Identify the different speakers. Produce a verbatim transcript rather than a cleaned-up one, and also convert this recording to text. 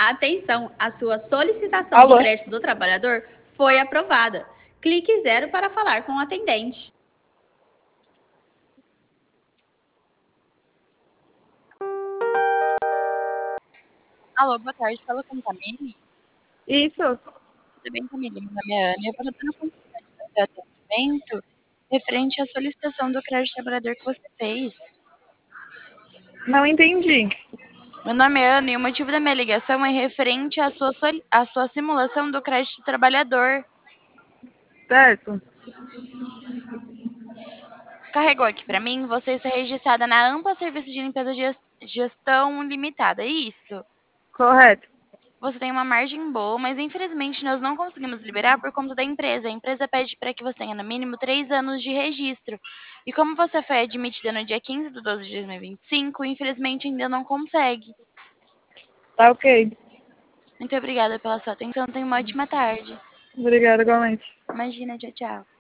Speaker 1: Atenção, a sua solicitação de
Speaker 2: Alô?
Speaker 1: crédito do trabalhador foi aprovada. Clique zero para falar com o atendente.
Speaker 3: Alô, boa tarde. Fala com a Camille.
Speaker 2: Isso.
Speaker 3: Tudo bem, Camille? Meu nome é Ana. Eu vou dando continuidade no seu atendimento referente à solicitação do crédito trabalhador que você fez.
Speaker 2: Não entendi.
Speaker 3: Meu nome é Ana e o motivo da minha ligação é referente à sua, soli- à sua simulação do crédito trabalhador.
Speaker 2: Certo.
Speaker 3: Carregou aqui pra mim, você está registrada na Ampla Serviço de Limpeza e Ges- Gestão Limitada, é isso?
Speaker 2: Correto.
Speaker 3: Você tem uma margem boa, mas infelizmente nós não conseguimos liberar por conta da empresa. A empresa pede para que você tenha no mínimo três anos de registro. E como você foi admitida no dia quinze de doze de dois mil e vinte e cinco, infelizmente ainda não consegue.
Speaker 2: Tá ok.
Speaker 3: Muito obrigada pela sua atenção. Tenha uma ótima tarde.
Speaker 2: Obrigada, igualmente.
Speaker 3: Imagina, tchau, tchau.